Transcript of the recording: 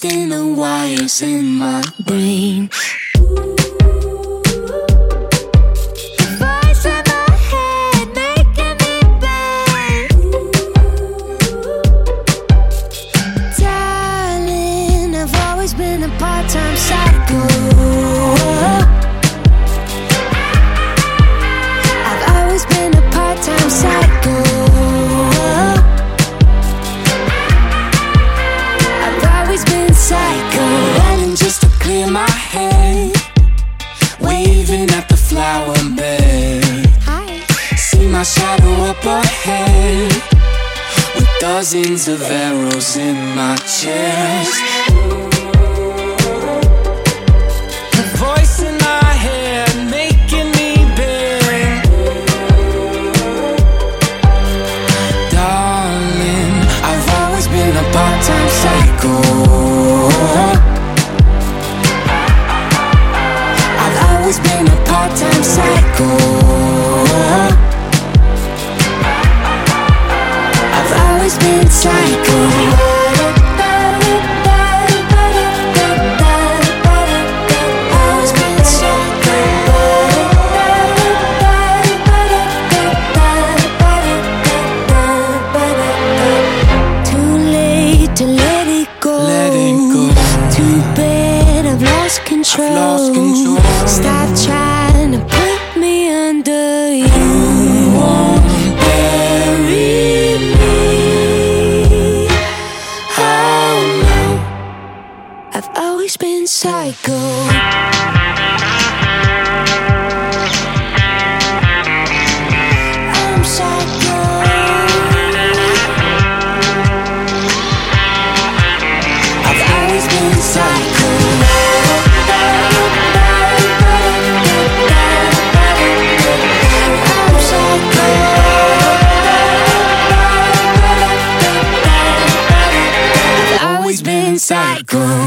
twisting the wires in my brain. Been a part-time psycho. I've always been a part-time psycho. I've always been psycho. Running just to clear my head, waving at the flower bed. See my shadow up ahead, with dozens of arrows in my chest. Voice in my head making me bend. Darling, I've always been a part-time psycho. I've always been a part-time psycho. I've always been psycho. I've lost control. Stop trying to put me under. You won't bury me. Oh no, I've always been psycho. I'm psycho. I've always been psycho. Psycho.